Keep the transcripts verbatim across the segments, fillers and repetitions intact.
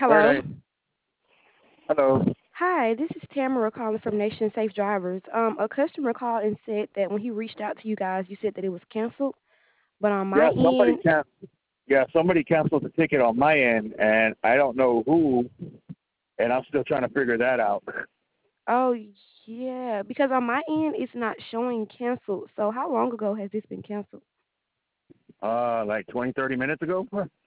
Hello. Paradise. Hello. Hi, this is Tamara calling from Nation Safe Drivers. Um, a customer called and said that when he reached out to you guys, you said that it was canceled. But on my Yeah, somebody end, can Yeah, somebody canceled the ticket on my end, and I don't know who, and I'm still trying to figure that out. oh yeah, because on my end it's not showing canceled. So how long ago has this been canceled? Uh, like twenty, thirty minutes ago.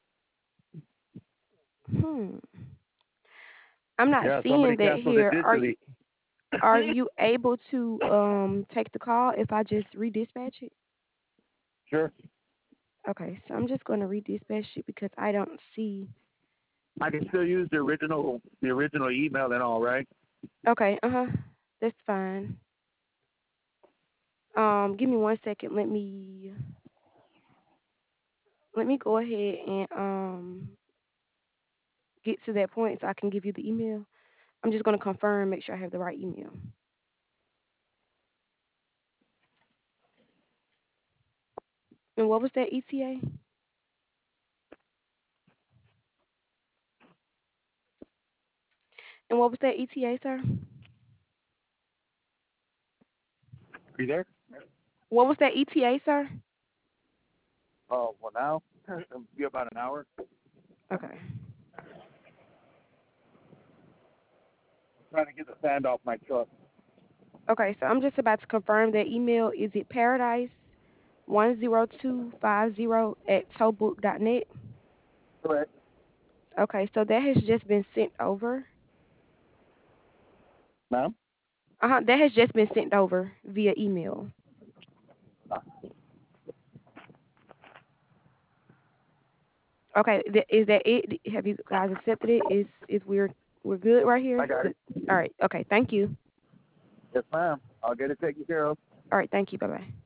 Hmm. I'm not Yeah, seeing somebody that canceled it here. Are you digitally. are you able to um take the call if I just redispatch it? Sure. Okay, so I'm just going to redispatch it because I don't see. I can still use the original, the original email and all, right? Okay, uh huh, that's fine. Um, give me one second. Let me let me go ahead and um get to that point so I can give you the email. I'm just gonna confirm, make sure I have the right email. And what was that E T A? And what was that E T A, sir? Are you there? What was that E T A, sir? Oh, well now, it'll be about an hour. Okay. I'm trying to get the sand off my truck. Okay, so I'm just about to confirm that email. Is it paradise one zero two five zero at towbook dot net? Correct. Okay, so that has just been sent over. Ma'am? Uh-huh, that has just been sent over via email. Okay, th- is that it? Have you guys accepted it? Is is we're we're good right I here? got Good. it. All right. Okay. Thank you. Yes, ma'am. I'll get it taken care of. All right. Thank you. Bye bye.